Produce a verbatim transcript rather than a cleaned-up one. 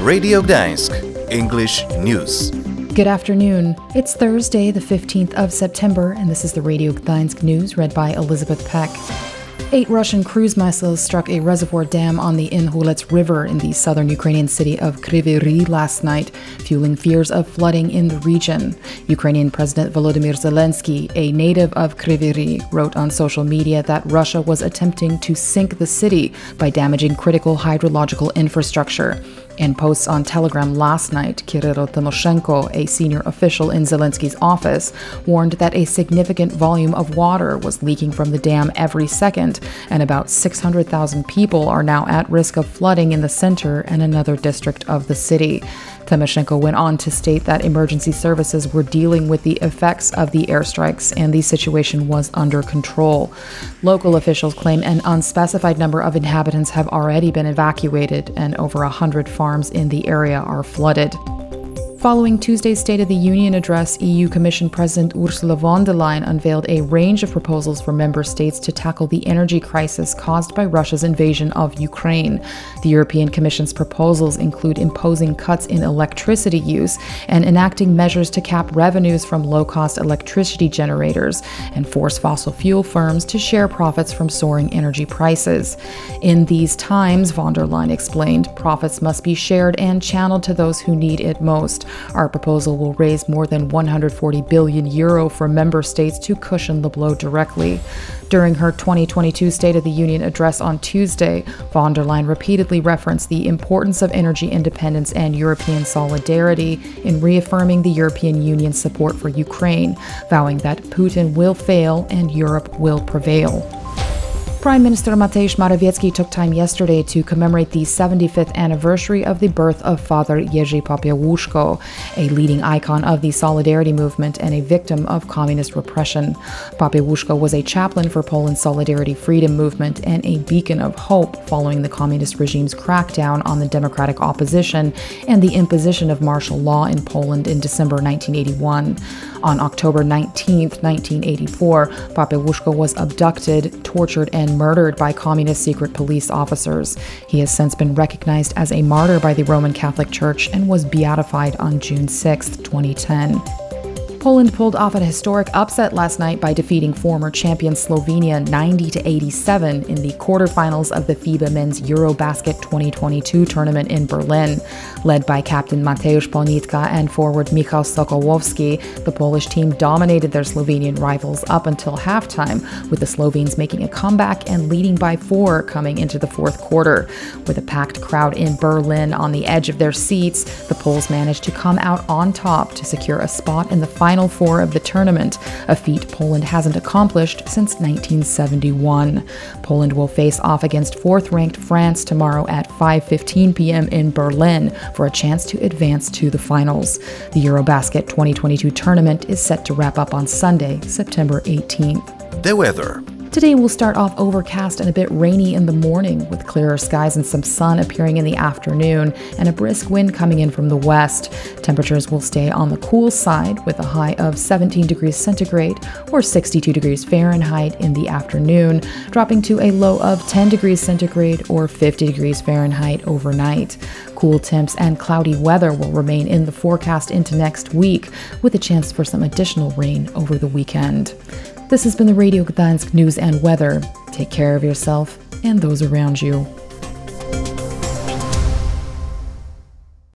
Radio Gdańsk, English News. Good afternoon. It's Thursday, the fifteenth of September, and this is the Radio Gdańsk News read by Elizabeth Peck. Eight Russian cruise missiles struck a reservoir dam on the Inhulets River in the southern Ukrainian city of Kryvyi Rih last night, fueling fears of flooding in the region. Ukrainian President Volodymyr Zelensky, a native of Kryvyi Rih, wrote on social media that Russia was attempting to sink the city by damaging critical hydrological infrastructure. In posts on Telegram last night, Kyrylo Tymoshenko, a senior official in Zelensky's office, warned that a significant volume of water was leaking from the dam every second, and about six hundred thousand people are now at risk of flooding in the center and another district of the city. Tymoshenko went on to state that emergency services were dealing with the effects of the airstrikes and the situation was under control. Local officials claim an unspecified number of inhabitants have already been evacuated and over a hundred farms in the area are flooded. Following Tuesday's State of the Union address, E U Commission President Ursula von der Leyen unveiled a range of proposals for member states to tackle the energy crisis caused by Russia's invasion of Ukraine. The European Commission's proposals include imposing cuts in electricity use and enacting measures to cap revenues from low-cost electricity generators and force fossil fuel firms to share profits from soaring energy prices. In these times, von der Leyen explained, profits must be shared and channeled to those who need it most. Our proposal will raise more than one hundred forty billion euro for member states to cushion the blow directly. During her twenty twenty-two State of the Union address on Tuesday, von der Leyen repeatedly referenced the importance of energy independence and European solidarity in reaffirming the European Union's support for Ukraine, vowing that Putin will fail and Europe will prevail. Prime Minister Mateusz Morawiecki took time yesterday to commemorate the seventy-fifth anniversary of the birth of Father Jerzy Popiełuszko, a leading icon of the Solidarity movement and a victim of communist repression. Popiełuszko was a chaplain for Poland's Solidarity Freedom movement and a beacon of hope following the communist regime's crackdown on the democratic opposition and the imposition of martial law in Poland in December nineteen eighty-one. On October nineteenth, nineteen eighty-four, Popiełuszko was abducted, tortured, and murdered by communist secret police officers. He has since been recognized as a martyr by the Roman Catholic Church and was beatified on June sixth, twenty ten. Poland pulled off a historic upset last night by defeating former champion Slovenia ninety to eighty-seven in the quarterfinals of the FIBA Men's Eurobasket twenty twenty-two tournament in Berlin. Led by captain Mateusz Ponitka and forward Michał Sokołowski, the Polish team dominated their Slovenian rivals up until halftime, with the Slovenes making a comeback and leading by four coming into the fourth quarter. With a packed crowd in Berlin on the edge of their seats, the Poles managed to come out on top to secure a spot in the final Final four of the tournament, a feat Poland hasn't accomplished since nineteen seventy-one. Poland will face off against fourth-ranked France tomorrow at five fifteen p.m. in Berlin for a chance to advance to the finals. The Eurobasket twenty twenty-two tournament is set to wrap up on Sunday, September eighteenth. The weather. Today will start off overcast and a bit rainy in the morning, with clearer skies and some sun appearing in the afternoon, and a brisk wind coming in from the west. Temperatures will stay on the cool side, with a high of seventeen degrees centigrade or sixty-two degrees Fahrenheit in the afternoon, dropping to a low of ten degrees centigrade or fifty degrees Fahrenheit overnight. Cool temps and cloudy weather will remain in the forecast into next week, with a chance for some additional rain over the weekend. This has been the Radio Gdańsk News and Weather. Take care of yourself and those around you.